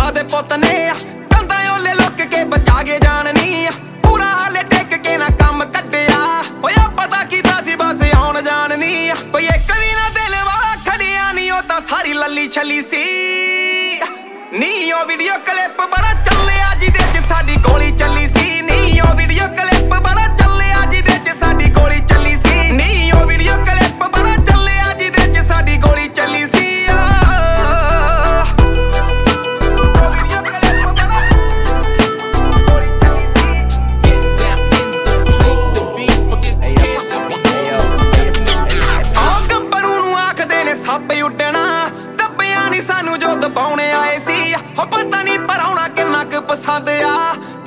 ਭਰਾ ਦੇ ਪੁੱਤ ਨੇ ਕੰਧਾਂ ਓਲੇ ਲੁੱਕ ਕੇ ਬਚਾ ਕੇ ਜਾਣਨੀ ਪੂਰਾ ਹਾਲੇ ਟਿਕ ਕੇ ਨਾ ਕੰਮ ਕੱਢਿਆ ਹੋਇਆ ਪਤਾ ਕੀਤਾ ਸੀ ਬਸ ਆਉਣ ਜਾਣਨੀ ਕੋਈ ਇੱਕ ਵੀ ਨਾ ਦਿਲ ਵਾ ਖੜਿਆ ਨੀ ਉਹ ਤਾਂ ਸਾਰੀ ਲੱਲੀ ਛਲੀ ਸੀ ਨੀ ਉਹ ਵੀਡੀਓ ਕਲਿੱਪ ਬੜਾ ਚੱਲਿਆ ਜਿਹਦੇ ਚ ਸਾਡੀ ਗੋਲੀ ਚੱਲੀ ਸੀ ਨੀ ਉਹ ਵੀਡੀਓ ਕਲਿੱਪ ਬੜਾ ਚੱਲਿਆ ਜਿਹਦੇ ਚ ਸਾਡੀ ਗੋਲੀ ਚੱਲੀ ਸੀ ਨੀ ਉਹ ਵੀਡੀਓ ਕਲਿੱਪ ਬੜਾ ਚੱਲਿਆ ਜਿਹਦੇ ਚ ਸਾਡੀ ਗੋਲੀ ਚੱਲੀ ਸੀ ਸੱਪ ਉੱਡਣਾ ਦੱਬਿਆ ਨੀ ਸਾਨੂੰ ਜੋ ਦਬਾਉਣੇ ਆਏ ਸੀ ਹੋ ਪਤਾ ਨੀ ਪਰਾਉਣਾ ਕਿੰਨਾ ਕੁ ਪਸੰਦ ਆ